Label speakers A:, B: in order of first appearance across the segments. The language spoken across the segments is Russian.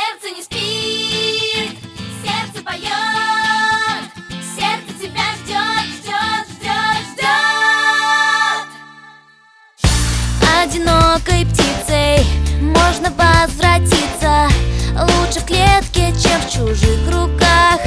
A: сердце не спит, сердце поет, сердце тебя ждет, ждет, ждет, ждет.
B: Одинокой птицей можно возвратиться, лучше в клетке, чем в чужих руках.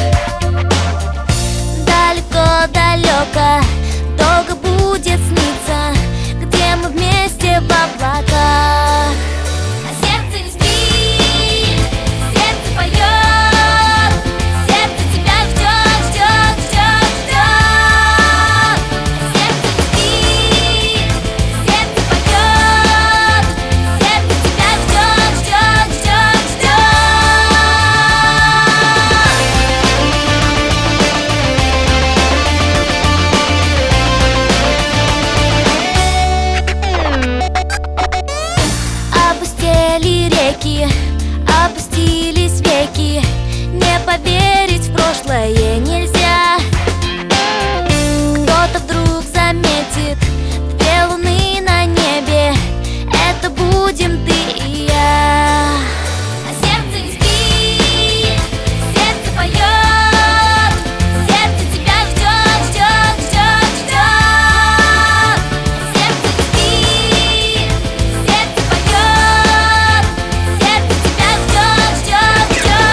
B: Далеко-далеко долго будет сниться, где мы вместе в облаках.
A: А сердце не спит, сердце поет, сердце тебя ждет, ждет, ждет, ждет. Сердце не спит, сердце поет, сердце тебя ждет, ждет, ждет, ждет.
B: Опустели реки, опустились веки, не поверить в прошлое нельзя. Кто-то вдруг заметит две луны на небе, это будем ты и я.
A: А сердце не спит, сердце поет, сердце тебя ждет, ждет, ждет, ждет. Сердце не спит, сердце поет, сердце тебя ждет, ждет, ждет, ждет.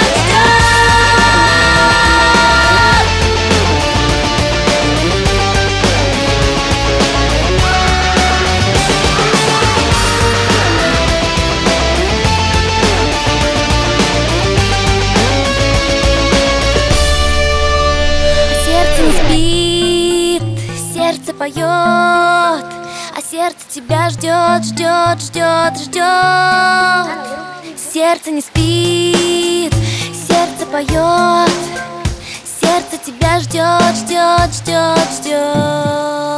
B: Сердце не спит, сердце поет, а сердце тебя ждет, ждет, ждет, ждет. Сердце не спит, сердце поет, сердце тебя ждет, ждет, ждет, ждет.